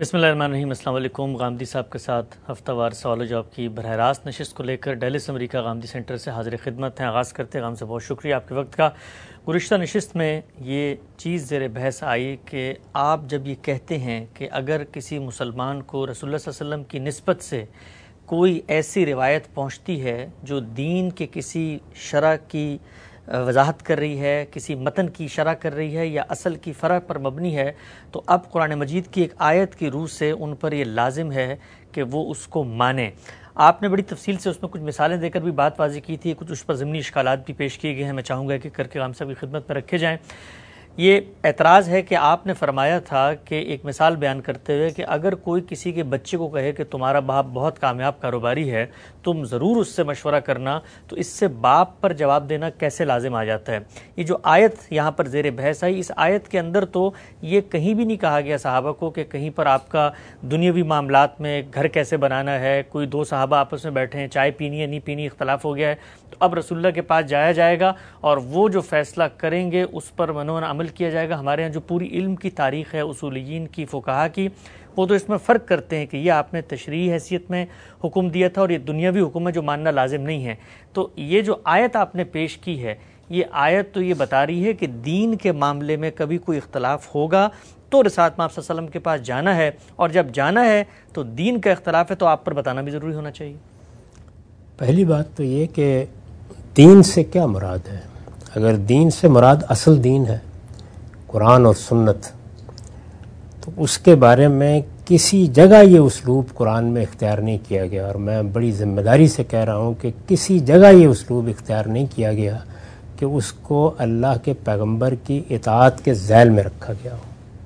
بسم اللہ الرحمن الرحیم۔ السلام علیکم۔ غامدی صاحب کے ساتھ ہفتہ وار سوال و جواب کی براہ راست نشست کو لے کر ڈیلس امریکہ غامدی سینٹر سے حاضر خدمت ہیں۔ آغاز کرتے ہیں۔ غام سے بہت شکریہ آپ کے وقت کا۔ گزشتہ نشست میں یہ چیز زیر بحث آئی کہ آپ جب یہ کہتے ہیں کہ اگر کسی مسلمان کو رسول اللہ صلی اللہ علیہ وسلم کی نسبت سے کوئی ایسی روایت پہنچتی ہے جو دین کے کسی شرع کی وضاحت کر رہی ہے، کسی متن کی شرح کر رہی ہے یا اصل کی فرع پر مبنی ہے، تو اب قرآن مجید کی ایک آیت کی روح سے ان پر یہ لازم ہے کہ وہ اس کو مانیں۔ آپ نے بڑی تفصیل سے اس میں کچھ مثالیں دے کر بھی بات واضح کی تھی، کچھ اس پر ضمنی اشکالات بھی پیش کیے گئے ہیں، میں چاہوں گا کہ کر کے غام صاحب کی خدمت میں رکھے جائیں۔ یہ اعتراض ہے کہ آپ نے فرمایا تھا کہ ایک مثال بیان کرتے ہوئے کہ اگر کوئی کسی کے بچے کو کہے کہ تمہارا باپ بہت کامیاب کاروباری ہے، تم ضرور اس سے مشورہ کرنا، تو اس سے باپ پر جواب دینا کیسے لازم آ جاتا ہے؟ یہ جو آیت یہاں پر زیر بحث آئی، اس آیت کے اندر تو یہ کہیں بھی نہیں کہا گیا صحابہ کو کہ کہیں پر آپ کا دنیاوی معاملات میں گھر کیسے بنانا ہے، کوئی دو صحابہ آپس میں بیٹھے ہیں، چائے پینی ہے نہیں پینی اختلاف ہو گیا ہے، تو اب رسول اللہ کے پاس جایا جائے گا اور وہ جو فیصلہ کریں گے اس پر منون عمل کیا جائے گا۔ ہمارے ہاں جو پوری علم کی تاریخ ہے، اصولیین کی، فقہا کی، وہ تو اس میں فرق کرتے ہیں کہ یہ آپ نے تشریعی حیثیت میں حکم دیا تھا اور یہ دنیاوی حکم ہے جو ماننا لازم نہیں ہے۔ تو یہ جو آیت آپ نے پیش کی ہے، یہ آیت تو یہ بتا رہی ہے کہ دین کے معاملے میں کبھی کوئی اختلاف ہوگا تو رسالت مآب صلی اللہ علیہ وسلم کے پاس جانا ہے، اور جب جانا ہے تو دین کا اختلاف ہے تو آپ پر بتانا بھی ضروری ہونا چاہیے۔ پہلی بات تو یہ کہ دین سے کیا مراد ہے؟ اگر دین سے مراد اصل دین ہے، قرآن اور سنت، تو اس کے بارے میں کسی جگہ یہ اسلوب قرآن میں اختیار نہیں کیا گیا، اور میں بڑی ذمہ داری سے کہہ رہا ہوں کہ کسی جگہ یہ اسلوب اختیار نہیں کیا گیا کہ اس کو اللہ کے پیغمبر کی اطاعت کے ذیل میں رکھا گیا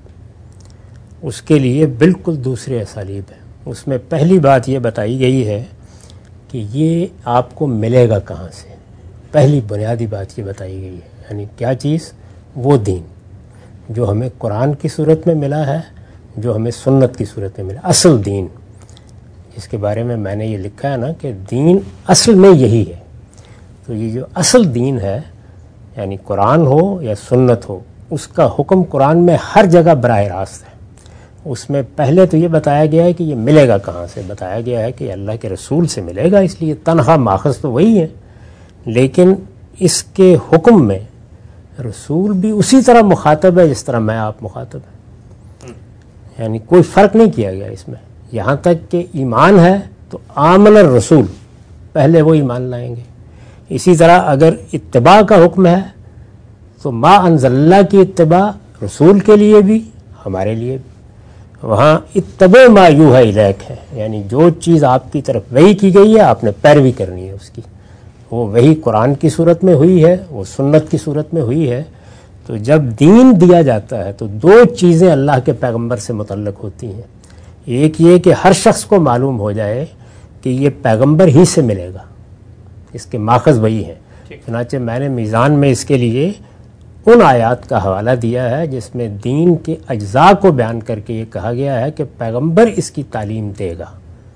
ہو۔ اس کے لیے بالکل دوسرے اسالیب ہیں۔ اس میں پہلی بات یہ بتائی گئی ہے کہ یہ آپ کو ملے گا کہاں سے۔ پہلی بنیادی بات یہ بتائی گئی ہے، یعنی کیا چیز؟ وہ دین جو ہمیں قرآن کی صورت میں ملا ہے، جو ہمیں سنت کی صورت میں ملا، اصل دین، جس کے بارے میں نے یہ لکھا ہے نا کہ دین اصل میں یہی ہے۔ تو یہ جو اصل دین ہے، یعنی قرآن ہو یا سنت ہو، اس کا حکم قرآن میں ہر جگہ براہ راست ہے۔ اس میں پہلے تو یہ بتایا گیا ہے کہ یہ ملے گا کہاں سے، بتایا گیا ہے کہ اللہ کے رسول سے ملے گا، اس لیے تنہا ماخذ تو وہی ہے، لیکن اس کے حکم میں رسول بھی اسی طرح مخاطب ہے جس طرح میں آپ مخاطب ہیں، یعنی کوئی فرق نہیں کیا گیا اس میں۔ یہاں تک کہ ایمان ہے تو آمن الرسول، پہلے وہ ایمان لائیں گے۔ اسی طرح اگر اتباع کا حکم ہے تو ما انزل اللہ کی اتباع رسول کے لیے بھی ہمارے لیے بھی۔ وہاں اتبع ما یوحی الیک ہے، یعنی جو چیز آپ کی طرف وحی کی گئی ہے آپ نے پیروی کرنی ہے اس کی۔ وہ وہی قرآن کی صورت میں ہوئی ہے، وہ سنت کی صورت میں ہوئی ہے۔ تو جب دین دیا جاتا ہے تو دو چیزیں اللہ کے پیغمبر سے متعلق ہوتی ہیں۔ ایک یہ کہ ہر شخص کو معلوم ہو جائے کہ یہ پیغمبر ہی سے ملے گا، اس کے ماخذ وہی ہیں۔ چنانچہ میں نے میزان میں اس کے لیے ان آیات کا حوالہ دیا ہے جس میں دین کے اجزاء کو بیان کر کے یہ کہا گیا ہے کہ پیغمبر اس کی تعلیم دے گا۔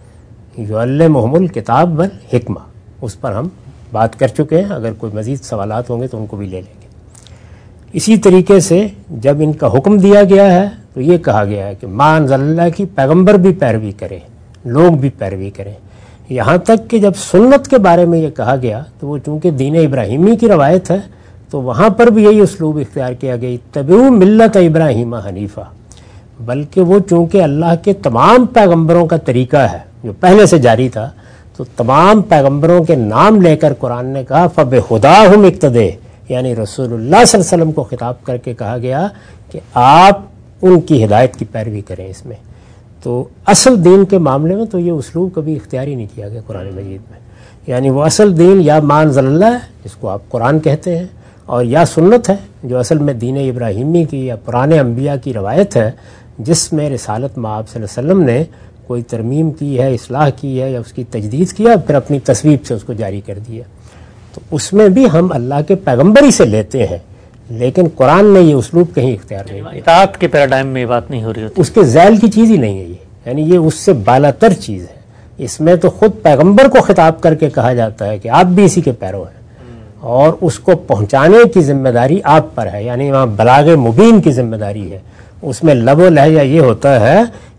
یعلمہم الکتاب والحکمہ، اس پر ہم بات کر چکے ہیں، اگر کوئی مزید سوالات ہوں گے تو ان کو بھی لے لیں گے۔ اسی طریقے سے جب ان کا حکم دیا گیا ہے تو یہ کہا گیا ہے کہ ما انزل اللہ کی پیغمبر بھی پیروی کرے، لوگ بھی پیروی کریں۔ یہاں تک کہ جب سنت کے بارے میں یہ کہا گیا تو وہ چونکہ دین ابراہیمی کی روایت ہے تو وہاں پر بھی یہی اسلوب اختیار کیا گیا، اتبعوا ملت ابراہیم حنیفہ، بلکہ وہ چونکہ اللہ کے تمام پیغمبروں کا طریقہ ہے جو پہلے سے جاری تھا، تو تمام پیغمبروں کے نام لے کر قرآن نے کہا فَبِہُدَاهُمْ اقْتَدِیٰ، یعنی رسول اللہ صلی اللہ علیہ وسلم کو خطاب کر کے کہا گیا کہ آپ ان کی ہدایت کی پیروی کریں اس میں۔ تو اصل دین کے معاملے میں تو یہ اسلوب کبھی اختیار ہی نہیں کیا گیا قرآن مجید میں، یعنی وہ اصل دین یا ما انزل اللہ ہے جس کو آپ قرآن کہتے ہیں، اور یا سنت ہے جو اصل میں دین ابراہیمی کی یا پرانے انبیاء کی روایت ہے، جس میں رسالت مآب صلی اللہ علیہ وسلم نے کوئی ترمیم کی ہے، اصلاح کی ہے یا اس کی تجدید کیا، پھر اپنی تصویب سے اس کو جاری کر دیا، تو اس میں بھی ہم اللہ کے پیغمبر ہی سے لیتے ہیں، لیکن قرآن نے یہ اسلوب کہیں اختیار نہیں کیا۔ اطاعت کے پیراڈائم میں یہ بات نہیں ہو رہی ہوتی، اس کے ذیل کی چیز ہی نہیں ہے یہ، یعنی یہ اس سے بالا تر چیز ہے۔ اس میں تو خود پیغمبر کو خطاب کر کے کہا جاتا ہے کہ آپ بھی اسی کے پیرو ہیں، اور اس کو پہنچانے کی ذمہ داری آپ پر ہے، یعنی وہاں بلاغ مبین کی ذمہ داری ہے۔ اس میں لب و لہجہ یہ ہوتا ہے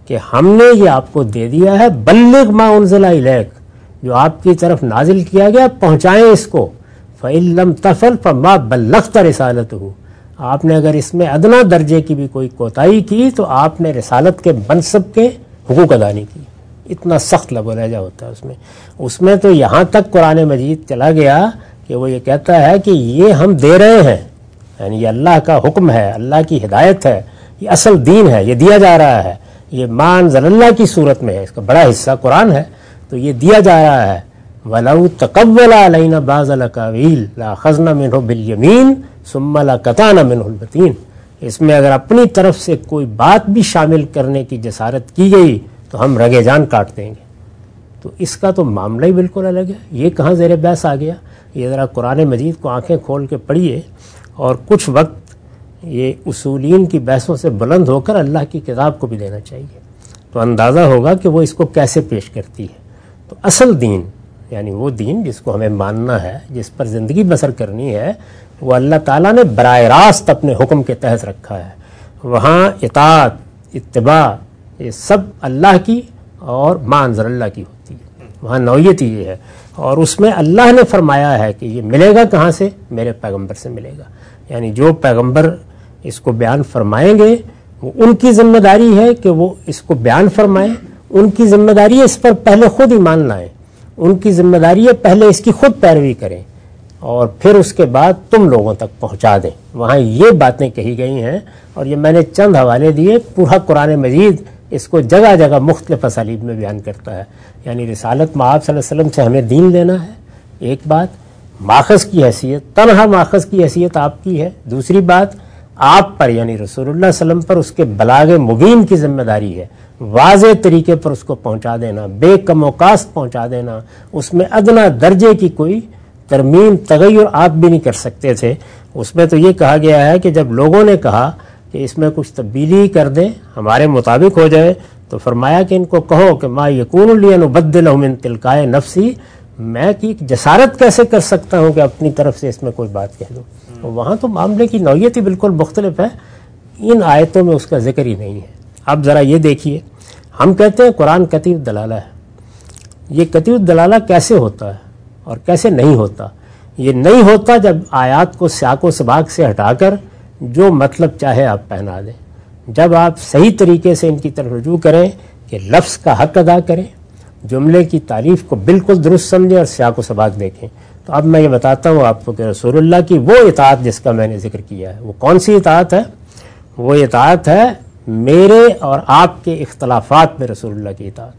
کہ ہم نے یہ آپ کو دے دیا ہے، بلغ ما انزل الیک، جو آپ کی طرف نازل کیا گیا پہنچائیں اس کو، فإن لم تفعل فما بلغت رسالتہ، آپ نے اگر اس میں ادنا درجے کی بھی کوئی کوتاہی کی تو آپ نے رسالت کے منصب کے حقوق ادا نہیں کی. اتنا سخت لب و لہجہ ہوتا ہے اس میں تو یہاں تک قرآن مجید چلا گیا کہ وہ یہ کہتا ہے کہ یہ ہم دے رہے ہیں، یعنی یہ اللہ کا حکم ہے، اللہ کی ہدایت ہے، یہ اصل دین ہے، یہ دیا جا رہا ہے، یہ ما انزل اللہ کی صورت میں ہے، اس کا بڑا حصہ قرآن ہے، تو یہ دیا جا رہا ہے. وَلَوْ تَقَوَّلَ عَلَيْنَا بَعْضَ الْأَقَاوِيلِ لَأَخَذْنَا مِنْهُ بِالْيَمِينِ ثُمَّ لَقَطَعْنَا مِنْهُ الْوَتِينَ. اس میں اگر اپنی طرف سے کوئی بات بھی شامل کرنے کی جسارت کی گئی تو ہم رگے جان کاٹ دیں گے. تو اس کا تو معاملہ ہی بالکل الگ ہے. یہ کہاں زیر بحث آ گیا؟ یہ ذرا قرآن مجید کو آنکھیں کھول کے پڑھیے اور کچھ وقت یہ اصولین کی بحثوں سے بلند ہو کر اللہ کی کتاب کو بھی دینا چاہیے، تو اندازہ ہوگا کہ وہ اس کو کیسے پیش کرتی ہے. تو اصل دین، یعنی وہ دین جس کو ہمیں ماننا ہے، جس پر زندگی بسر کرنی ہے، وہ اللہ تعالیٰ نے براہ راست اپنے حکم کے تحت رکھا ہے. وہاں اطاعت، اتباع، یہ سب اللہ کی اور ما انزل اللہ کی ہوتی ہے. وہاں نوعیت یہ ہے، اور اس میں اللہ نے فرمایا ہے کہ یہ ملے گا کہاں سے؟ میرے پیغمبر سے ملے گا. یعنی جو پیغمبر اس کو بیان فرمائیں گے وہ ان کی ذمہ داری ہے کہ وہ اس کو بیان فرمائیں، ان کی ذمہ داری ہے اس پر پہلے خود ایمان لائیں، ان کی ذمہ داری ہے پہلے اس کی خود پیروی کریں اور پھر اس کے بعد تم لوگوں تک پہنچا دیں. وہاں یہ باتیں کہی گئی ہیں، اور یہ میں نے چند حوالے دیے. پورا قرآن مجید اس کو جگہ جگہ مختلف اسالیب میں بیان کرتا ہے. یعنی رسالت مآب صلی اللہ علیہ وسلم سے ہمیں دین لینا ہے، ایک بات. ماخذ کی حیثیت، تنہا ماخذ کی حیثیت آپ کی ہے. دوسری بات، آپ پر یعنی رسول اللہ صلی اللہ علیہ وسلم پر اس کے بلاغ مبین کی ذمہ داری ہے، واضح طریقے پر اس کو پہنچا دینا، بے کم و کاست پہنچا دینا. اس میں ادنا درجے کی کوئی ترمیم تغیر آپ بھی نہیں کر سکتے تھے. اس میں تو یہ کہا گیا ہے کہ جب لوگوں نے کہا کہ اس میں کچھ تبدیلی کر دیں، ہمارے مطابق ہو جائے، تو فرمایا کہ ان کو کہو کہ ما یکون لی ان ابدلہ من تلقائے نفسی، میں کی جسارت کیسے کر سکتا ہوں کہ اپنی طرف سے اس میں کوئی بات کہہ دوں. وہاں تو معاملے کی نوعیت ہی بالکل مختلف ہے. ان آیتوں میں اس کا ذکر ہی نہیں ہے. اب ذرا یہ دیکھیے، ہم کہتے ہیں قرآن قطعی الدلالہ ہے. یہ قطعی الدلالہ کیسے ہوتا ہے اور کیسے نہیں ہوتا؟ یہ نہیں ہوتا جب آیات کو سیاق و سباق سے ہٹا کر جو مطلب چاہے آپ پہنا دیں. جب آپ صحیح طریقے سے ان کی طرف رجوع کریں کہ لفظ کا حق ادا کریں، جملے کی تعریف کو بالکل درست سمجھیں اور سیاق و سباق دیکھیں. تو اب میں یہ بتاتا ہوں آپ کو کہ رسول اللہ کی وہ اطاعت جس کا میں نے ذکر کیا ہے، وہ کون سی اطاعت ہے؟ وہ اطاعت ہے میرے اور آپ کے اختلافات میں رسول اللہ کی اطاعت.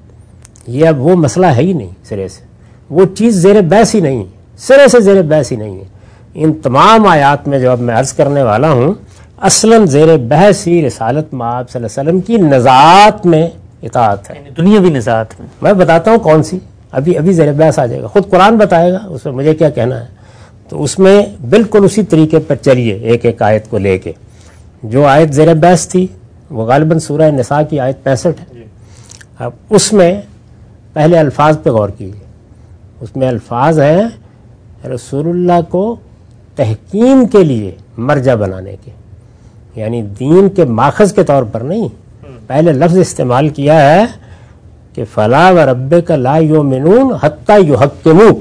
یہ اب وہ مسئلہ ہے ہی نہیں، سرے سے وہ چیز زیر بحث ہی نہیں ہے، سرے سے زیر بحث ہی نہیں ہے. ان تمام آیات میں جو اب میں عرض کرنے والا ہوں، اصلاً زیر بحث ہی رسالت مآب صلی اللہ علیہ وسلم کی نزاعت میں اطاعت ہے، دنیاوی نزاعت میں بتاتا ہوں کون سی. ابھی زیر بحث آ جائے گا، خود قرآن بتائے گا، اس میں مجھے کیا کہنا ہے. تو اس میں بالکل اسی طریقے پر چلیے، ایک ایک آیت کو لے کے. جو آیت زیر بحث تھی وہ غالباً سورہ نساء کی آیت 65 ہے. اب اس میں پہلے الفاظ پہ غور کیجیے. اس میں الفاظ ہیں رسول اللہ کو تحکیم کے لیے مرجع بنانے کے، یعنی دین کے ماخذ کے طور پر نہیں. پہلے لفظ استعمال کیا ہے کہ فلا وربک لا یؤمنون حتی یحکموک.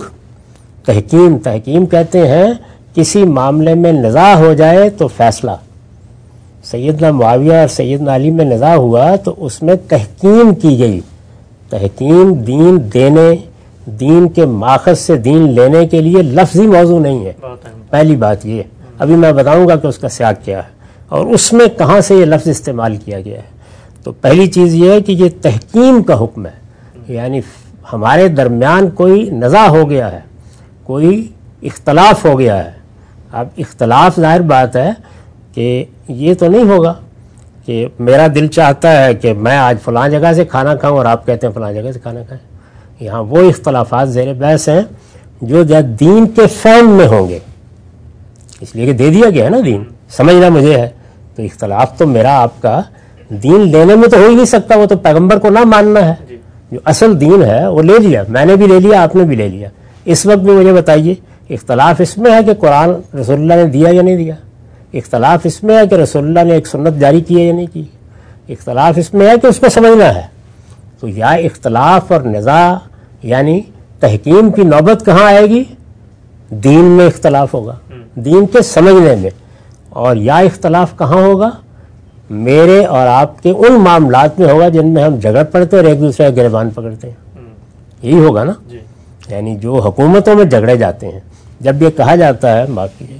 تحکیم کہتے ہیں کسی معاملے میں نزاع ہو جائے تو فیصلہ. سیدنا معاویہ اور سیدنا علی میں نزاع ہوا تو اس میں تحکیم کی گئی. تحکیم دین دینے، دین کے ماخذ سے دین لینے کے لیے لفظی موضوع نہیں ہے. پہلی بات یہ، ابھی میں بتاؤں گا کہ اس کا سیاق کیا ہے اور اس میں کہاں سے یہ لفظ استعمال کیا گیا ہے. تو پہلی چیز یہ ہے کہ یہ تحکیم کا حکم ہے، یعنی ہمارے درمیان کوئی نزاع ہو گیا ہے، کوئی اختلاف ہو گیا ہے. اب اختلاف ظاہر بات ہے کہ یہ تو نہیں ہوگا کہ میرا دل چاہتا ہے کہ میں آج فلاں جگہ سے کھانا کھاؤں اور آپ کہتے ہیں فلاں جگہ سے کھانا کھائیں. یہاں وہ اختلافات زیر بحث ہیں جو دین کے فہم میں ہوں گے، اس لیے کہ دے دیا گیا ہے نا دین، سمجھنا مجھے ہے. تو اختلاف تو میرا آپ کا دین لینے میں تو ہو ہی نہیں سکتا، وہ تو پیغمبر کو نہ ماننا ہے. جو اصل دین ہے وہ لے لیا، میں نے بھی لے لیا، آپ نے بھی لے لیا. اس وقت بھی مجھے بتائیے، اختلاف اس میں ہے کہ قرآن رسول اللہ نے دیا یا نہیں دیا. اختلاف اس میں ہے کہ رسول اللہ نے ایک سنت جاری کی ہے یا نہیں کی. اختلاف اس میں ہے کہ اس کو سمجھنا ہے. تو یا اختلاف اور نزاع یعنی تحکیم کی نوبت کہاں آئے گی؟ دین میں اختلاف ہوگا، دین کے سمجھنے میں. اور یا اختلاف کہاں ہوگا؟ میرے اور آپ کے ان معاملات میں ہوگا جن میں ہم جھگڑ پڑتے اور ایک دوسرے کا گریبان پکڑتے ہیں. یہی ہوگا نا. یعنی جو حکومتوں میں جھگڑے جاتے ہیں، جب یہ کہا جاتا ہے معاف کیجیے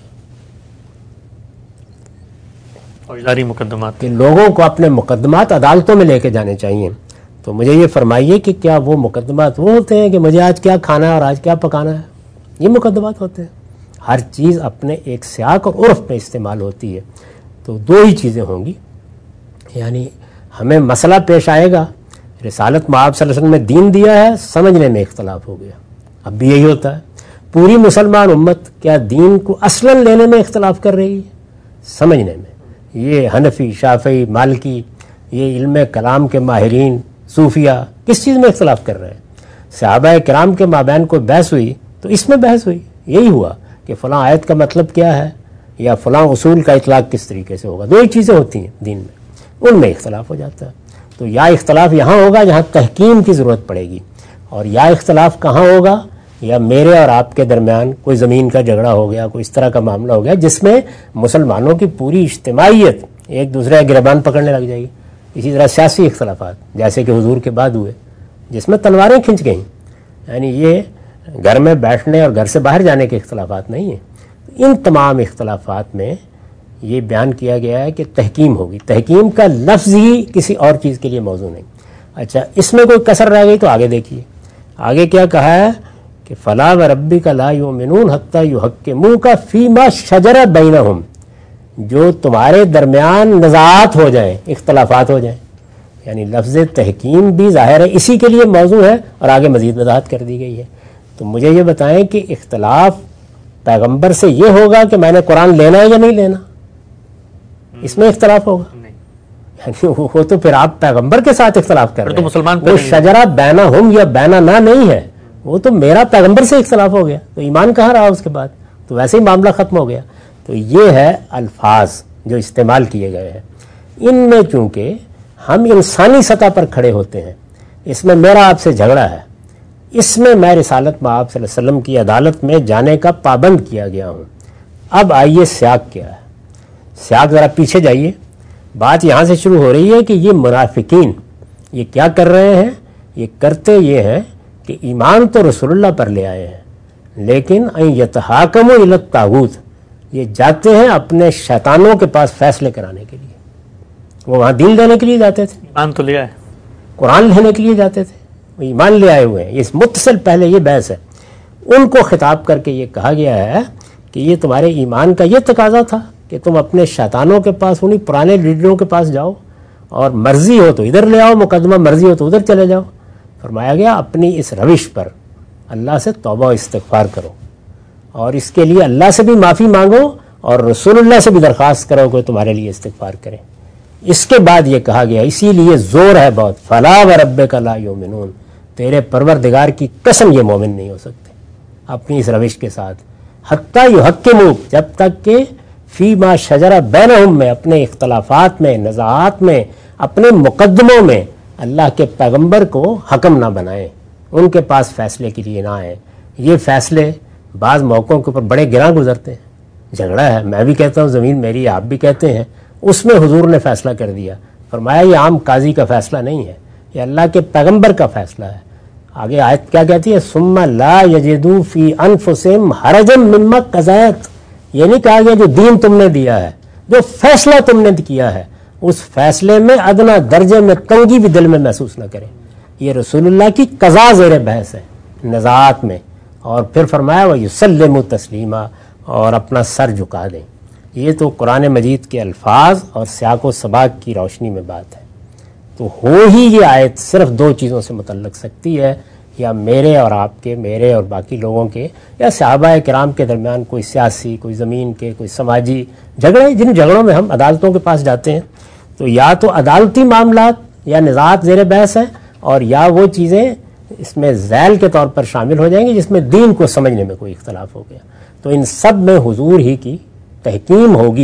فوجداری مقدمات کہ لوگوں کو اپنے مقدمات عدالتوں میں لے کے جانے چاہیے، تو مجھے یہ فرمائیے کہ کیا وہ مقدمات وہ ہوتے ہیں کہ مجھے آج کیا کھانا ہے اور آج کیا پکانا ہے؟ یہ مقدمات ہوتے ہیں. ہر چیز اپنے ایک سیاق اور عرف میں استعمال ہوتی ہے. تو دو ہی چیزیں ہوں گی، یعنی ہمیں مسئلہ پیش آئے گا، رسالت مآب صلی اللہ علیہ وسلم نے دین دیا ہے، سمجھنے میں اختلاف ہو گیا. اب بھی یہی ہوتا ہے. پوری مسلمان امت کیا دین کو اصلاً لینے میں اختلاف کر رہی ہے؟ سمجھنے میں. یہ حنفی، شافعی، مالکی، یہ علم کلام کے ماہرین، صوفیہ کس چیز میں اختلاف کر رہے ہیں؟ صحابہ کرام کے مابین کوئی بحث ہوئی تو اس میں بحث ہوئی، یہی ہوا کہ فلاں آیت کا مطلب کیا ہے یا فلاں اصول کا اطلاق کس طریقے سے ہوگا. دو ہی چیزیں ہوتی ہیں دین میں، ان میں اختلاف ہو جاتا ہے. تو یا اختلاف یہاں ہوگا جہاں تحکیم کی ضرورت پڑے گی، اور یا اختلاف کہاں ہوگا؟ یا میرے اور آپ کے درمیان کوئی زمین کا جھگڑا ہو گیا، کوئی اس طرح کا معاملہ ہو گیا جس میں مسلمانوں کی پوری اجتماعیت ایک دوسرے کا گریبان پکڑنے لگ جائے گی. اسی طرح سیاسی اختلافات جیسے کہ حضور کے بعد ہوئے جس میں تلواریں کھنچ گئیں، یعنی یہ گھر میں بیٹھنے اور گھر سے باہر جانے کے اختلافات نہیں ہیں. ان تمام اختلافات میں یہ بیان کیا گیا ہے کہ تحکیم ہوگی. تحکیم کا لفظ ہی کسی اور چیز کے لیے موضوع نہیں. اچھا، اس میں کوئی کسر رہ گئی تو آگے دیکھیے، آگے کیا کہا ہے کہ فلا وربک لا یؤمنون حتی یحکموک فیما شجر بینہم، جو تمہارے درمیان نزاعات ہو جائیں، اختلافات ہو جائیں. یعنی لفظ تحکیم بھی ظاہر ہے اسی کے لیے موضوع ہے، اور آگے مزید وضاحت کر دی گئی ہے. تو مجھے یہ بتائیں کہ اختلاف پیغمبر سے یہ ہوگا کہ میں نے قرآن لینا ہے یا نہیں لینا، اس میں اختلاف ہوگا. یعنی وہ تو پھر آپ پیغمبر کے ساتھ اختلاف کر رہے ہیں. وہ شجرہ بینہم یا بیننا نہیں ہے، وہ تو میرا پیغمبر سے اختلاف ہو گیا، تو ایمان کہاں رہا اس کے بعد؟ تو ویسے ہی معاملہ ختم ہو گیا. تو یہ ہے الفاظ جو استعمال کیے گئے ہیں. ان میں چونکہ ہم انسانی سطح پر کھڑے ہوتے ہیں، اس میں میرا آپ سے جھگڑا ہے، اس میں میں رسالت مآب صلی اللہ علیہ وسلم کی عدالت میں جانے کا پابند کیا گیا ہوں. اب آئیے سیاق کیا ہے. سیاق ذرا پیچھے جائیے. بات یہاں سے شروع ہو رہی ہے کہ یہ منافقین یہ کیا کر رہے ہیں؟ یہ کرتے یہ ہیں کہ ایمان تو رسول اللہ پر لے آئے ہیں، لیکن ان یتحاکموا الی الطاغوت، یہ جاتے ہیں اپنے شیطانوں کے پاس فیصلے کرانے کے لیے. وہ وہاں دین لینے کے لیے جاتے تھے، ایمان تو لے آئے، قرآن لینے کے لیے جاتے تھے، وہ ایمان لے آئے ہوئے ہیں. اس متصل پہلے یہ بحث ہے. ان کو خطاب کر کے یہ کہا گیا ہے کہ یہ تمہارے ایمان کا یہ تقاضا تھا کہ تم اپنے شیطانوں کے پاس، انہیں پرانے لیڈروں کے پاس جاؤ، اور مرضی ہو تو ادھر لے آؤ مقدمہ، مرضی ہو تو ادھر چلے جاؤ. فرمایا گیا اپنی اس روش پر اللہ سے توبہ و استغفار کرو، اور اس کے لیے اللہ سے بھی معافی مانگو، اور رسول اللہ سے بھی درخواست کرو کہ تمہارے لیے استغفار کریں. اس کے بعد یہ کہا گیا، اسی لیے زور ہے بہت، فلا وربک لا یؤمنون، تیرے پروردگار کی قسم یہ مومن نہیں ہو سکتے اپنی اس روش کے ساتھ. حتی یحکموک، جب تک کہ فیما شجر بینہم میں، اپنے اختلافات میں، نزاعات میں، اپنے مقدموں میں اللہ کے پیغمبر کو حکم نہ بنائیں، ان کے پاس فیصلے کے لیے نہ آئیں. یہ فیصلے بعض موقعوں کے اوپر بڑے گراں گزرتے ہیں. جھگڑا ہے، میں بھی کہتا ہوں زمین میری، آپ بھی کہتے ہیں، اس میں حضور نے فیصلہ کر دیا. فرمایا یہ عام قاضی کا فیصلہ نہیں ہے، یہ اللہ کے پیغمبر کا فیصلہ ہے. آگے آیت کیا کہتی ہے؟ ثم لا یجدوا فی انفسہم حرجا مما قضیت. یہ نہیں کہا گیا جو دین تم نے دیا ہے، جو فیصلہ تم نے کیا ہے، اس فیصلے میں ادنا درجے میں تنگی بھی دل میں محسوس نہ کریں. یہ رسول اللہ کی قضا زیر بحث ہے نزاعات میں. اور پھر فرمایا وَيُسَلِّمُ تسلیما، اور اپنا سر جھکا دیں. یہ تو قرآن مجید کے الفاظ اور سیاق و سباق کی روشنی میں بات ہے. تو ہو ہی یہ آیت صرف دو چیزوں سے متعلق سکتی ہے، یا میرے اور آپ کے، میرے اور باقی لوگوں کے، یا صحابہ کرام کے درمیان کوئی سیاسی، کوئی زمین کے، کوئی سماجی جھگڑے، جن جھگڑوں میں ہم عدالتوں کے پاس جاتے ہیں. تو یا تو عدالتی معاملات یا نزاعات زیر بحث ہیں، اور یا وہ چیزیں اس میں ذیل کے طور پر شامل ہو جائیں گی جس میں دین کو سمجھنے میں کوئی اختلاف ہو گیا. تو ان سب میں حضور ہی کی تحکیم ہوگی،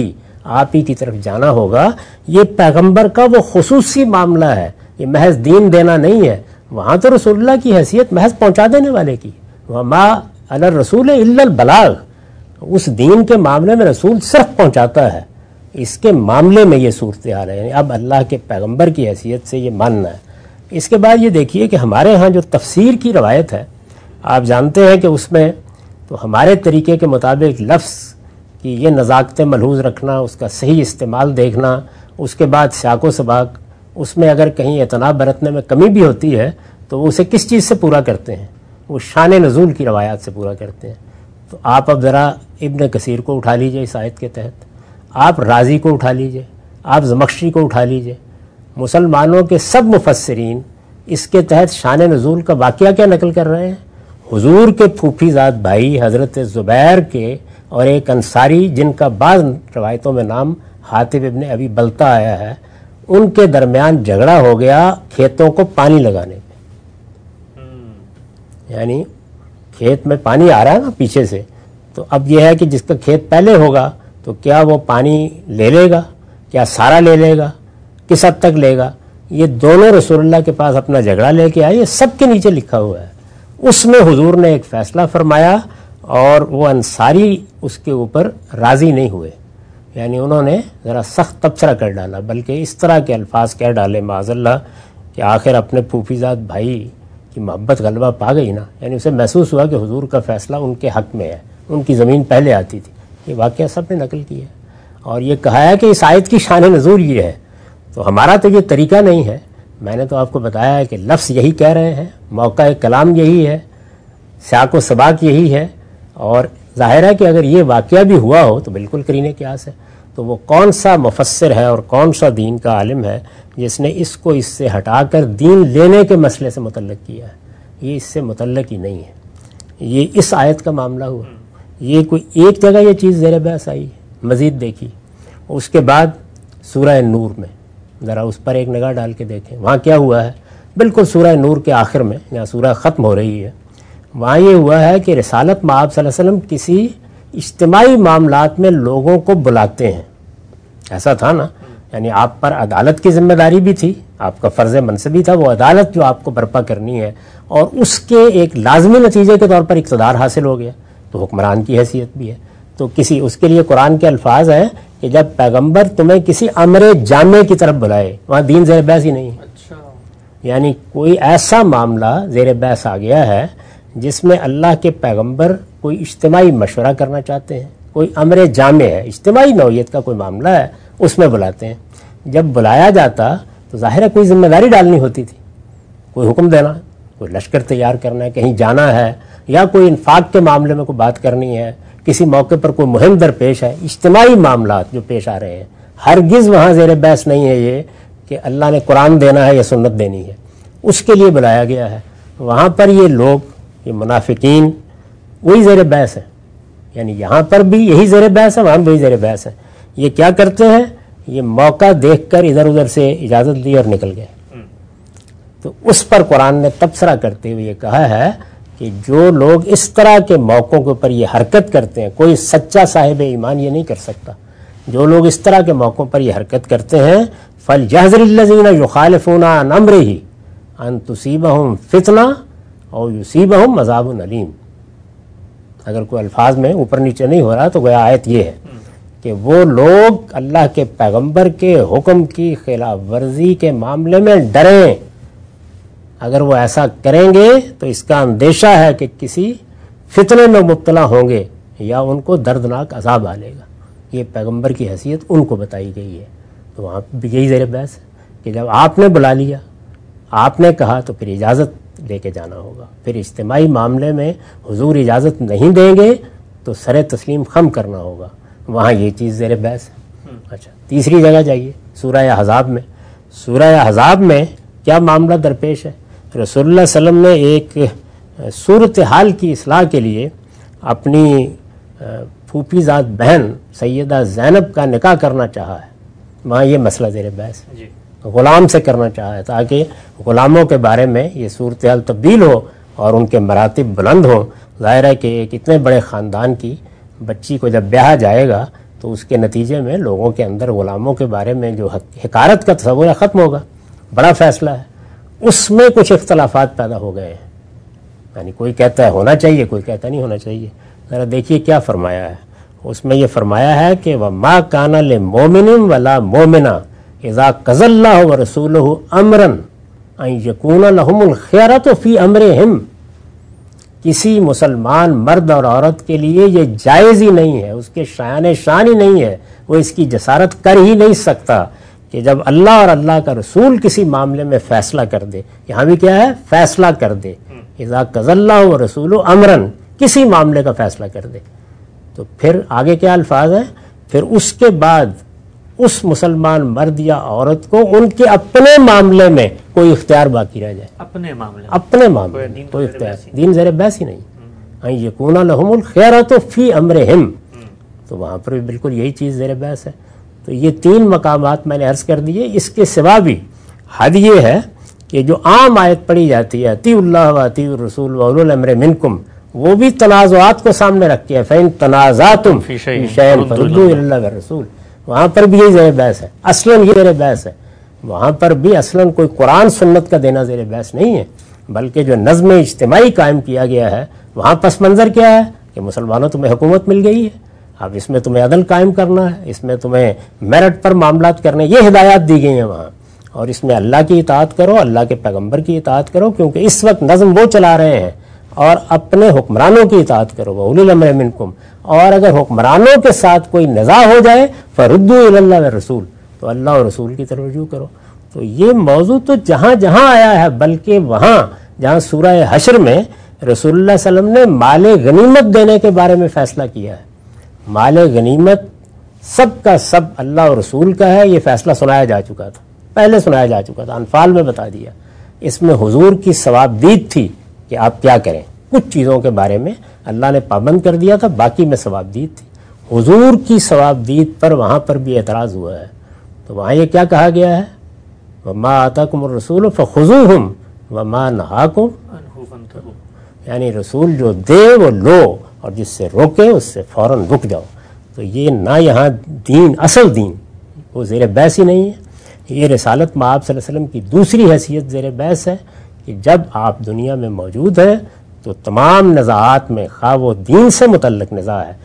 آپ ہی کی طرف جانا ہوگا. یہ پیغمبر کا وہ خصوصی معاملہ ہے, یہ محض دین دینا نہیں ہے. وہاں تو رسول اللہ کی حیثیت محض پہنچا دینے والے کی, وما علی الرسول الا البلاغ. اس دین کے معاملے میں رسول صرف پہنچاتا ہے. اس کے معاملے میں یہ صورتحال ہے, یعنی اب اللہ کے پیغمبر کی حیثیت سے یہ ماننا ہے. اس کے بعد یہ دیکھیے کہ ہمارے ہاں جو تفسیر کی روایت ہے, آپ جانتے ہیں کہ اس میں تو ہمارے طریقے کے مطابق لفظ کی یہ نزاکتیں ملحوظ رکھنا, اس کا صحیح استعمال دیکھنا, اس کے بعد سیاق و سباق, اس میں اگر کہیں اعتناء برتنے میں کمی بھی ہوتی ہے تو وہ اسے کس چیز سے پورا کرتے ہیں؟ وہ شان نزول کی روایات سے پورا کرتے ہیں. تو آپ اب ذرا ابن کثیر کو اٹھا لیجئے اس آیت کے تحت, آپ رازی کو اٹھا لیجئے, آپ زمخشری کو اٹھا لیجئے. مسلمانوں کے سب مفسرین اس کے تحت شان نزول کا واقعہ کیا نقل کر رہے ہیں؟ حضور کے پھوپھی زاد بھائی حضرت زبیر کے اور ایک انصاری جن کا بعض روایتوں میں نام حاتب ابن ابی بلتا آیا ہے, ان کے درمیان جھگڑا ہو گیا کھیتوں کو پانی لگانے پہ. یعنی کھیت میں پانی آ رہا ہے نا پیچھے سے, تو اب یہ ہے کہ جس کا کھیت پہلے ہوگا تو کیا وہ پانی لے لے گا, کیا سارا لے لے گا, کس حد تک لے گا. یہ دونوں رسول اللہ کے پاس اپنا جھگڑا لے کے آئے, یہ سب کے نیچے لکھا ہوا ہے. اس میں حضور نے ایک فیصلہ فرمایا اور وہ انصاری اس کے اوپر راضی نہیں ہوئے, یعنی انہوں نے ذرا سخت تبصرہ کر ڈالا, بلکہ اس طرح کے الفاظ کہہ ڈالے معاذ اللہ کہ آخر اپنے پھوپھی زاد بھائی کی محبت غلبہ پا گئی نا. یعنی اسے محسوس ہوا کہ حضور کا فیصلہ ان کے حق میں ہے, ان کی زمین پہلے آتی تھی. یہ واقعہ سب نے نقل کیا اور یہ کہا ہے کہ اس آیت کی شان نزول یہ ہے. تو ہمارا تو یہ طریقہ نہیں ہے. میں نے تو آپ کو بتایا ہے کہ لفظ یہی کہہ رہے ہیں, موقع کلام یہی ہے, سیاق و سباق یہی ہے, اور ظاہر ہے کہ اگر یہ واقعہ بھی ہوا ہو تو بالکل قرینہ قیاس ہے. تو وہ کون سا مفسر ہے اور کون سا دین کا عالم ہے جس نے اس کو اس سے ہٹا کر دین لینے کے مسئلے سے متعلق کیا ہے؟ یہ اس سے متعلق ہی نہیں ہے. یہ اس آیت کا معاملہ ہوا. یہ کوئی ایک جگہ یہ چیز زیر بحث آئی ہے, مزید دیکھی. اس کے بعد سورہ نور میں ذرا اس پر ایک نگاہ ڈال کے دیکھیں وہاں کیا ہوا ہے. بالکل سورہ نور کے آخر میں جہاں سورہ ختم ہو رہی ہے, وہاں یہ ہوا ہے کہ رسالت مآب صلی اللہ علیہ وسلم کسی اجتماعی معاملات میں لوگوں کو بلاتے ہیں. ایسا تھا نا, یعنی آپ پر عدالت کی ذمہ داری بھی تھی, آپ کا فرض منصبی تھا وہ عدالت جو آپ کو برپا کرنی ہے, اور اس کے ایک لازمی نتیجے کے طور پر اقتدار حاصل ہو گیا تو حکمران کی حیثیت بھی ہے. تو کسی اس کے لیے قرآن کے الفاظ ہیں کہ جب پیغمبر تمہیں کسی امر جامع کی طرف بلائے, وہاں دین زیر بحث ہی نہیں ہے. یعنی کوئی ایسا معاملہ زیر بحث آ گیا ہے جس میں اللہ کے پیغمبر کوئی اجتماعی مشورہ کرنا چاہتے ہیں, کوئی امر جامع ہے, اجتماعی نوعیت کا کوئی معاملہ ہے, اس میں بلاتے ہیں. جب بلایا جاتا تو ظاہر ہے کوئی ذمہ داری ڈالنی ہوتی تھی, کوئی حکم دینا, کوئی لشکر تیار کرنا ہے, کہیں جانا ہے, یا کوئی انفاق کے معاملے میں کوئی بات کرنی ہے, کسی موقع پر کوئی مہم درپیش ہے. اجتماعی معاملات جو پیش آ رہے ہیں, ہرگز وہاں زیر بحث نہیں ہے یہ کہ اللہ نے قرآن دینا ہے یا سنت دینی ہے, اس کے لیے بلایا گیا ہے. وہاں پر یہ لوگ, یہ منافقین, وہی زیر بحث ہے. یعنی یہاں پر بھی یہی زیر بحث ہے, وہاں بھی زیر بحث ہے. یہ کیا کرتے ہیں, یہ موقع دیکھ کر ادھر ادھر سے اجازت دی اور نکل گئے. تو اس پر قرآن نے تبصرہ کرتے ہوئے یہ کہا ہے کہ جو لوگ اس طرح کے موقعوں کے اوپر یہ حرکت کرتے ہیں, کوئی سچا صاحب ایمان یہ نہیں کر سکتا. جو لوگ اس طرح کے موقعوں پر یہ حرکت کرتے ہیں, فَلْيَحْذَرِ الَّذِينَ يُخَالِفُونَ عَنْ أَمْرِهِ أَن تُصِيبَهُمْ فِتْنَةٌ أَوْ يُصِيبَهُمْ عَذَابٌ أَلِيمٌ. اگر کوئی الفاظ میں اوپر نیچے نہیں ہو رہا تو گویا آیت یہ ہے کہ وہ لوگ اللہ کے پیغمبر کے حکم کی خلاف ورزی کے معاملے میں ڈریں. اگر وہ ایسا کریں گے تو اس کا اندیشہ ہے کہ کسی فتنے میں مبتلا ہوں گے یا ان کو دردناک عذاب آ لے گا. یہ پیغمبر کی حیثیت ان کو بتائی گئی ہے. تو وہاں بھی یہی زیر بحث ہے کہ جب آپ نے بلا لیا, آپ نے کہا, تو پھر اجازت لے کے جانا ہوگا. پھر اجتماعی معاملے میں حضور اجازت نہیں دیں گے تو سر تسلیم خم کرنا ہوگا. وہاں یہ چیز زیر بحث ہے. اچھا, تیسری جگہ جائیے سورہ احزاب میں. سورہ احزاب میں کیا معاملہ درپیش ہے؟ رسول اللہ صلی اللہ علیہ وسلم نے ایک صورتحال کی اصلاح کے لیے اپنی پھوپھی زاد بہن سیدہ زینب کا نکاح کرنا چاہا ہے. وہاں یہ مسئلہ زیر بحث ہے. غلام سے کرنا چاہا ہے تاکہ غلاموں کے بارے میں یہ صورتحال تبدیل ہو اور ان کے مراتب بلند ہوں. ظاہر ہے کہ ایک اتنے بڑے خاندان کی بچی کو جب بیاہ جائے گا تو اس کے نتیجے میں لوگوں کے اندر غلاموں کے بارے میں جو حقارت کا تصور ہے ختم ہوگا. بڑا فیصلہ ہے. اس میں کچھ اختلافات پیدا ہو گئے ہیں. یعنی کوئی کہتا ہے ہونا چاہیے, کوئی کہتا نہیں ہونا چاہیے. ذرا دیکھیے کیا فرمایا ہے. اس میں یہ فرمایا ہے کہ وَمَا كَانَ لِمُؤْمِنٍ وَلَا مُؤْمِنَةٍ اِذَا قَضَى اللَّهُ وَرَسُولُهُ أَمْرًا أَن يَكُونَ لَهُمُ الْخِيَرَةُ فِي أَمْرِهِمْ. کسی مسلمان مرد اور عورت کے لیے یہ جائز ہی نہیں ہے, اس کے شایان شان ہی نہیں ہے, وہ اس کی جسارت کر ہی نہیں سکتا کہ جب اللہ اور اللہ کا رسول کسی معاملے میں فیصلہ کر دے. یہاں بھی کیا ہے, فیصلہ کر دے. اذا قضى الله ورسوله امرا, کسی معاملے کا فیصلہ کر دے. تو پھر آگے کیا الفاظ ہیں, پھر اس کے بعد اس مسلمان مرد یا عورت کو ان کے اپنے معاملے میں کوئی اختیار باقی رہ جائے. اپنے معاملے میں کوئی اختیار, دین زیر بحث ہی نہیں. ان یکون لهم الخیرۃ فی امرہم, تو وہاں پر بھی بالکل یہی چیز زیر بحث ہے. تو یہ 3 مقامات میں نے عرض کر دیے. اس کے سوا بھی حد یہ ہے کہ جو عام آیت پڑھی جاتی ہے اطیعوا اللہ واطیعوا الرسول واولی الامر منکم, وہ بھی تنازعات کو سامنے رکھ کے فإن تنازعتم فی شیء فردوہ الی اللہ والرسول, وہاں پر بھی یہی زیر بحث ہے. اصلاً یہ زیر بحث ہے. وہاں پر بھی اصلاً کوئی قرآن سنت کا دینا زیر بحث نہیں ہے, بلکہ جو نظم اجتماعی قائم کیا گیا ہے وہاں پس منظر کیا ہے کہ مسلمانوں تمہیں حکومت مل گئی ہے, اب اس میں تمہیں عدل قائم کرنا ہے, اس میں تمہیں میرٹ پر معاملات کرنے, یہ ہدایات دی گئی ہیں وہاں. اور اس میں اللہ کی اطاعت کرو, اللہ کے پیغمبر کی اطاعت کرو, کیونکہ اس وقت نظم وہ چلا رہے ہیں, اور اپنے حکمرانوں کی اطاعت کرو وَأُولِي الْأَمْرِ مِنْكُمْ. اور اگر حکمرانوں کے ساتھ کوئی نزاع ہو جائے فَرُدُّوا إِلَى اللَّهِ وَالرَّسُولِ, تو اللہ اور رسول کی طرف رجوع کرو. تو یہ موضوع تو جہاں جہاں آیا ہے, بلکہ وہاں جہاں سورہ حشر میں رسول اللہ صلی اللہ علیہ وسلم نے مال غنیمت دینے کے بارے میں فیصلہ کیا ہے. مال غنیمت سب کا سب اللہ اور رسول کا ہے, یہ فیصلہ سنایا جا چکا تھا, پہلے سنایا جا چکا تھا, انفال میں بتا دیا. اس میں حضور کی ثوابدید تھی کہ آپ کیا کریں. کچھ چیزوں کے بارے میں اللہ نے پابند کر دیا تھا, باقی میں ثوابدید تھی. حضور کی ثوابدید پر وہاں پر بھی اعتراض ہوا ہے. تو وہاں یہ کیا کہا گیا ہے, وَمَا آتَاكُمُ الرَّسُولُ فَخُذُوهُ وَمَا نَهَاكُمْ, یعنی رسول جو دے وہ لو, اور جس سے روکے اس سے فوراً رک جاؤ. تو یہ نہ یہاں دین, اصل دین وہ زیر بحث ہی نہیں ہے. یہ رسالت مآب صلی اللہ علیہ وسلم کی دوسری حیثیت زیر بحث ہے کہ جب آپ دنیا میں موجود ہیں تو تمام نزاعات میں, خواہ وہ دین سے متعلق نزاع ہے,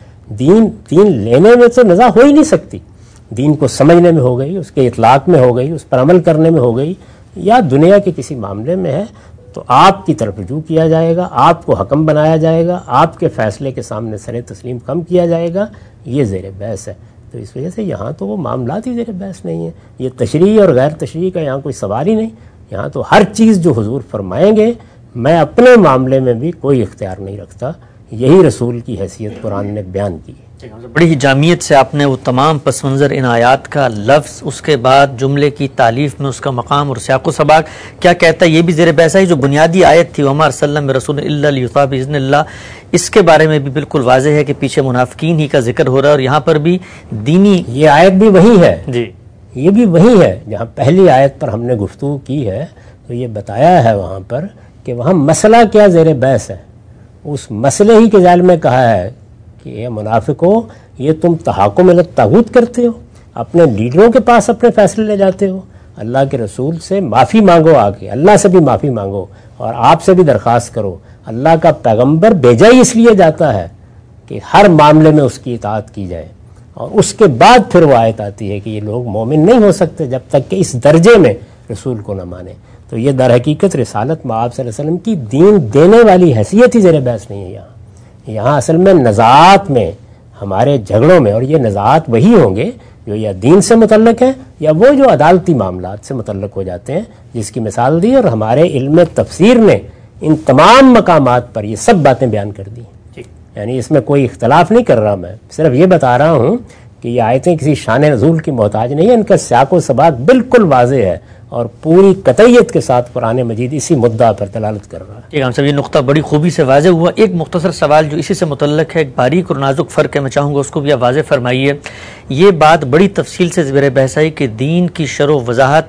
دین لینے میں تو نزاع ہو ہی نہیں سکتی, دین کو سمجھنے میں ہو گئی, اس کے اطلاق میں ہو گئی, اس پر عمل کرنے میں ہو گئی, یا دنیا کے کسی معاملے میں ہے تو آپ کی طرف رجوع کیا جائے گا, آپ کو حکم بنایا جائے گا, آپ کے فیصلے کے سامنے سر تسلیم کم کیا جائے گا. یہ زیر بحث ہے. تو اس وجہ سے یہاں تو وہ معاملات ہی زیر بحث نہیں ہیں. یہ تشریع اور غیر تشریع کا یہاں کوئی سوال ہی نہیں. یہاں تو ہر چیز جو حضور فرمائیں گے, میں اپنے معاملے میں بھی کوئی اختیار نہیں رکھتا. یہی رسول کی حیثیت قرآن نے بیان کی. بڑی ہی جامعیت سے آپ نے وہ تمام پس منظر ان آیات کا لفظ, اس کے بعد جملے کی تالیف میں اس کا مقام اور سیاق و سباق کیا کہتا ہے یہ بھی زیر بحث ہے. جو بنیادی آیت تھی وَمَا أَرْسَلْنَا مِن رَّسُولٍ إِلَّا لِيُطَاعَ بِإِذْنِ اللَّهِ, اس کے بارے میں بھی بالکل واضح ہے کہ پیچھے منافقین ہی کا ذکر ہو رہا ہے, اور یہاں پر بھی دینی, یہ آیت بھی وہی ہے جی, یہ بھی وہی ہے جہاں پہلی آیت پر ہم نے گفتگو کی ہے. تو یہ بتایا ہے وہاں پر کہ وہاں مسئلہ کیا زیر بحث ہے. اس مسئلے ہی کے ذیل میں کہا ہے کہ اے منافقو, یہ تم تحاکم الی الطاغوت کرتے ہو, اپنے لیڈروں کے پاس اپنے فیصلے لے جاتے ہو, اللہ کے رسول سے معافی مانگو, آگے اللہ سے بھی معافی مانگو, اور آپ سے بھی درخواست کرو. اللہ کا پیغمبر بھیجا ہی اس لیے جاتا ہے کہ ہر معاملے میں اس کی اطاعت کی جائے, اور اس کے بعد پھر وہ آیت آتی ہے کہ یہ لوگ مومن نہیں ہو سکتے جب تک کہ اس درجے میں رسول کو نہ مانے. تو یہ در حقیقت رسالت مآب صلی اللہ علیہ وسلم کی دین دینے والی حیثیت ہی زیر بحث نہیں ہے. یہاں اصل میں نزاعات میں, ہمارے جھگڑوں میں, اور یہ نزاعات وہی ہوں گے جو یا دین سے متعلق ہیں یا وہ جو عدالتی معاملات سے متعلق ہو جاتے ہیں, جس کی مثال دی, اور ہمارے علم تفسیر نے ان تمام مقامات پر یہ سب باتیں بیان کر دی. یعنی اس میں کوئی اختلاف نہیں کر رہا, میں صرف یہ بتا رہا ہوں کہ یہ آیتیں کسی شان نزول کی محتاج نہیں ہیں, ان کا سیاق و سباق بالکل واضح ہے اور پوری قطعیت کے ساتھ قرآن مجید اسی مدعا پر دلالت کر رہا ہے. ٹھیک ہے, ہم سب یہ نقطہ بڑی خوبی سے واضح ہوا. ایک مختصر سوال جو اسی سے متعلق ہے, ایک باریک اور نازک فرق ہے, میں چاہوں گا اس کو بھی آپ واضح فرمائیے. یہ بات بڑی تفصیل سے زیر بحث آئی کہ دین کی شرح و وضاحت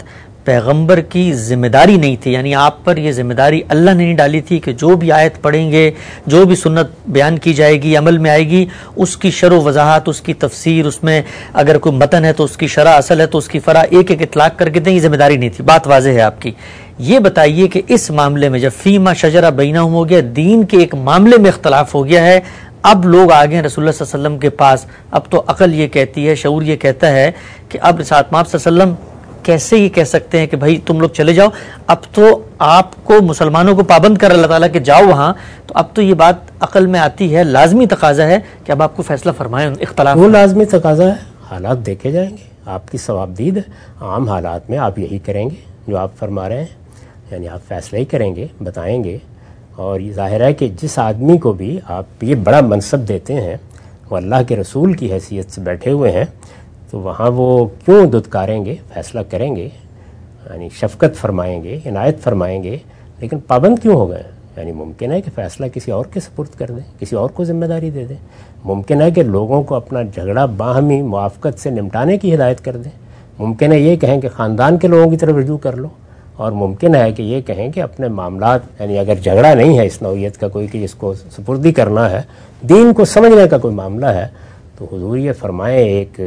پیغمبر کی ذمہ داری نہیں تھی، یعنی آپ پر یہ ذمہ داری اللہ نے نہیں ڈالی تھی کہ جو بھی آیت پڑھیں گے، جو بھی سنت بیان کی جائے گی، عمل میں آئے گی، اس کی شرح و وضاحت، اس کی تفسیر، اس میں اگر کوئی متن ہے تو اس کی شرح اصل ہے تو اس کی فرع ایک ایک اطلاق کر کے دیں، یہ ذمہ داری نہیں تھی. بات واضح ہے آپ کی. یہ بتائیے کہ اس معاملے میں جب فیما شجرہ بینہم ہو گیا، دین کے ایک معاملے میں اختلاف ہو گیا ہے، اب لوگ آگے ہیں رسول اللہ صلی اللہ علیہ وسلم کے پاس، اب تو عقل یہ کہتی ہے، شعور یہ کہتا ہے کہ اب ساتھ آپ صلی اللہ علیہ وسلم کیسے یہ کہہ سکتے ہیں کہ بھائی تم لوگ چلے جاؤ، اب تو آپ کو مسلمانوں کو پابند کر اللہ تعالیٰ کہ جاؤ وہاں، تو اب تو یہ بات عقل میں آتی ہے، لازمی تقاضا ہے کہ اب آپ کو فیصلہ فرمائیں اختلاف. وہ لازمی تقاضا ہے، حالات دیکھے جائیں گے، آپ کی ثوابدید ہے، عام حالات میں آپ یہی کریں گے جو آپ فرما رہے ہیں، یعنی آپ فیصلہ ہی کریں گے، بتائیں گے. اور یہ ظاہر ہے کہ جس آدمی کو بھی آپ یہ بڑا منصب دیتے ہیں، وہ اللہ کے رسول کی حیثیت سے بیٹھے ہوئے ہیں، تو وہاں وہ کیوں دھتکاریں گے، فیصلہ کریں گے، یعنی شفقت فرمائیں گے، عنایت فرمائیں گے، لیکن پابند کیوں ہو گئے؟ یعنی ممکن ہے کہ فیصلہ کسی اور کے سپرد کر دیں، کسی اور کو ذمہ داری دے دیں. ممکن ہے کہ لوگوں کو اپنا جھگڑا باہمی موافقت سے نمٹانے کی ہدایت کر دیں. ممکن ہے یہ کہیں کہ خاندان کے لوگوں کی طرف رجوع کر لو، اور ممکن ہے کہ یہ کہیں کہ اپنے معاملات، یعنی اگر جھگڑا نہیں ہے اس نوعیت کا کوئی کہ جس کو سپردی کرنا ہے، دین کو سمجھنے کا کوئی معاملہ ہے، تو حضور یہ فرمائیں ایک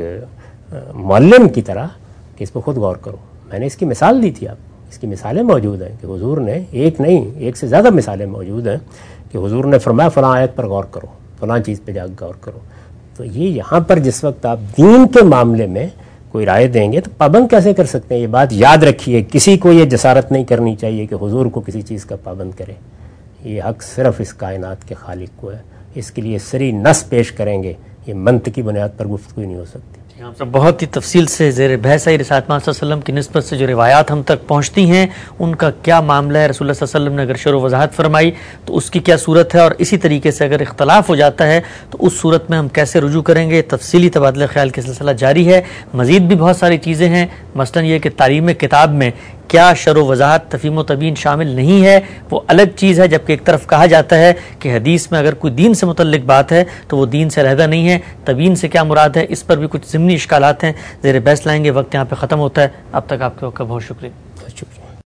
معلم کی طرح کہ اس پہ خود غور کرو. میں نے اس کی مثال دی تھی، آپ اس کی مثالیں موجود ہیں کہ حضور نے ایک نہیں، ایک سے زیادہ مثالیں موجود ہیں کہ حضور نے فرمایا فلاں آیت پر غور کرو، فلاں چیز پہ جا غور کرو. تو یہ یہاں پر جس وقت آپ دین کے معاملے میں کوئی رائے دیں گے تو پابند کیسے کر سکتے ہیں؟ یہ بات یاد رکھیے، کسی کو یہ جسارت نہیں کرنی چاہیے کہ حضور کو کسی چیز کا پابند کرے. یہ حق صرف اس کائنات کے خالق کو ہے، اس کے لیے سری نص پیش کریں گے، یہ منطقی بنیاد پر گفتگو نہیں ہو سکتی. ہم سب بہت ہی تفصیل سے زیر بحث ہے رسالت صلی اللہ علیہ وسلم کی نسبت سے جو روایات ہم تک پہنچتی ہیں ان کا کیا معاملہ ہے، رسول اللہ صلی اللہ علیہ وسلم نے اگر شرح و وضاحت فرمائی تو اس کی کیا صورت ہے، اور اسی طریقے سے اگر اختلاف ہو جاتا ہے تو اس صورت میں ہم کیسے رجوع کریں گے. تفصیلی تبادلہ خیال کا سلسلہ جاری ہے. مزید بھی بہت ساری چیزیں ہیں، مثلا یہ کہ تعلیم کتاب میں کیا شرح و وضاحت تفہیم و تبیین شامل نہیں ہے، وہ الگ چیز ہے. جبکہ ایک طرف کہا جاتا ہے کہ حدیث میں اگر کوئی دین سے متعلق بات ہے تو وہ دین سے علیحدہ نہیں ہے. تبیین سے کیا مراد ہے، اس پر بھی کچھ ضمنی اشکالات ہیں، زیر بحث لائیں گے. وقت یہاں پہ ختم ہوتا ہے. اب تک آپ کا بہت شکریہ.